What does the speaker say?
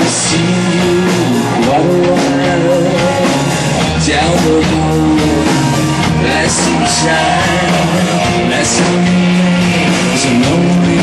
see you quite a while down the hall. Last sunshine, last sunrise,